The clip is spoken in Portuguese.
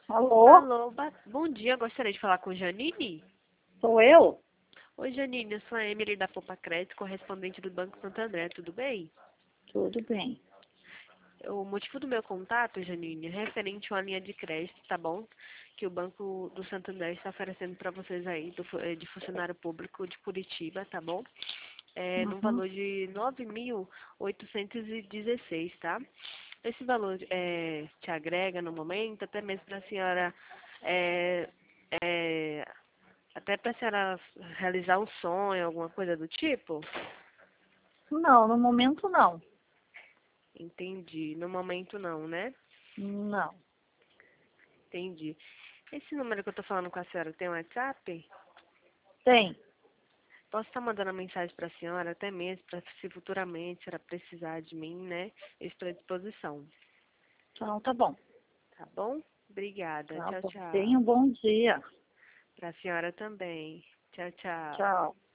Alô? Alô, bom dia. Gostaria de falar com Janine? Sou eu? Oi, Janine. Eu sou a Emily da Poupa Crédito, correspondente do Banco Santo André. Tudo bem? Tudo bem. O motivo do meu contato, Janine, é referente a uma linha de crédito, tá bom? Que o Banco do Santo André está oferecendo para vocês aí, de funcionário público de Curitiba, tá bom? No Uhum. valor de 9.816, tá? Esse valor te agrega no momento, até mesmo para a senhora, é, é, até para a senhora realizar um sonho, alguma coisa do tipo? Não, no momento não. Entendi. No momento não, né? Não. Entendi. Esse número que eu tô falando com a senhora tem um WhatsApp? Tem. Posso estar mandando uma mensagem para a senhora, até mesmo para se futuramente a senhora precisar de mim, né? Eu estou à disposição. Então tá bom. Tá bom? Obrigada. Tá Tchau, bom. tchau. Tenha um bom dia. Para a senhora também. Tchau, tchau. Tchau.